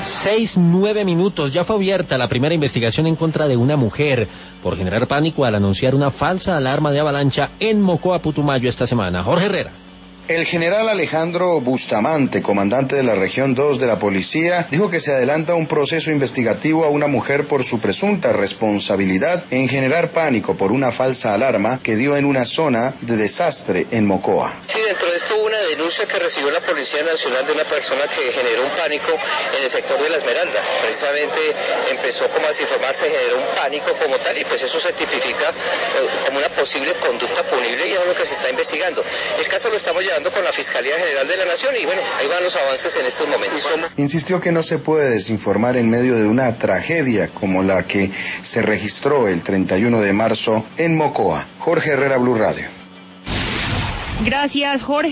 6:09. Ya fue abierta la primera investigación en contra de una mujer por generar pánico al anunciar una falsa alarma de avalancha en Mocoa, Putumayo esta semana. Jorge Herrera. El general Alejandro Bustamante, comandante de la región 2 de la policía, dijo que se adelanta un proceso investigativo a una mujer por su presunta responsabilidad en generar pánico por una falsa alarma que dio en una zona de desastre en Mocoa. Sí, dentro de esto hubo una denuncia que recibió la Policía Nacional de una persona que generó un pánico en el sector de La Esmeralda. Precisamente empezó como a desinformarse, generó un pánico como tal y pues eso se tipifica como una posible conducta punible y es lo que se está investigando. El caso lo estamos llevando con la Fiscalía General de la Nación y bueno, ahí van los avances en estos momentos. Insistió que no se puede desinformar en medio de una tragedia como la que se registró el 31 de marzo en Mocoa. Jorge Herrera, Blue Radio. Gracias, Jorge.